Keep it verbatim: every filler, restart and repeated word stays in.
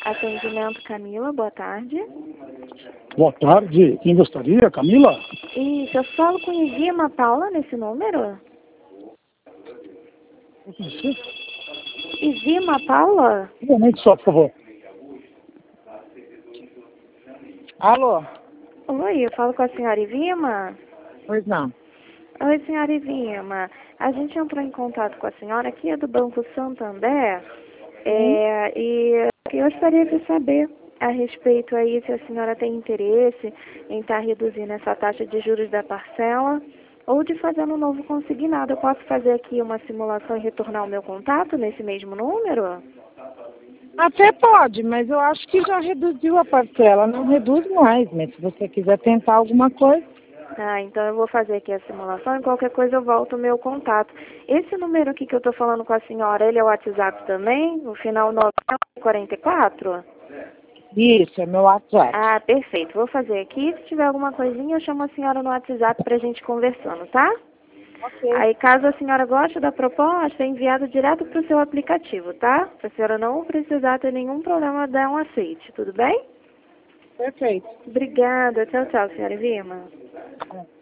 Atendimento Camila, boa tarde. Boa tarde. Quem gostaria, Camila? Isso, eu falo com Ivima Paula nesse número? Você? Ivima Paula? Um momento só, por favor. Alô? Oi, eu falo com a senhora Ivima? Pois não. Oi, senhora Ivima. A gente entrou em contato com a senhora aqui é do Banco Santander. É, e eu gostaria de saber a respeito aí se a senhora tem interesse em estar reduzindo essa taxa de juros da parcela ou de fazer um novo consignado. Eu posso fazer aqui uma simulação e retornar o meu contato nesse mesmo número? Até pode, mas eu acho que já reduziu a parcela, não reduz mais, mas se você quiser tentar alguma coisa. Ah, então eu vou fazer aqui a simulação e qualquer coisa eu volto o meu contato. Esse número aqui que eu estou falando com a senhora, ele é o WhatsApp também? No final nove quarenta e quatro? Isso, é meu WhatsApp. Ah, perfeito. Vou fazer aqui. Se tiver alguma coisinha, eu chamo a senhora no WhatsApp pra gente conversando, tá? Ok. Aí, caso a senhora goste da proposta, é enviado direto pro seu aplicativo, tá? Pra senhora não precisar ter nenhum problema, dar um aceite, tudo bem? Perfeito. Obrigada. Tchau, tchau, senhora Vima. É.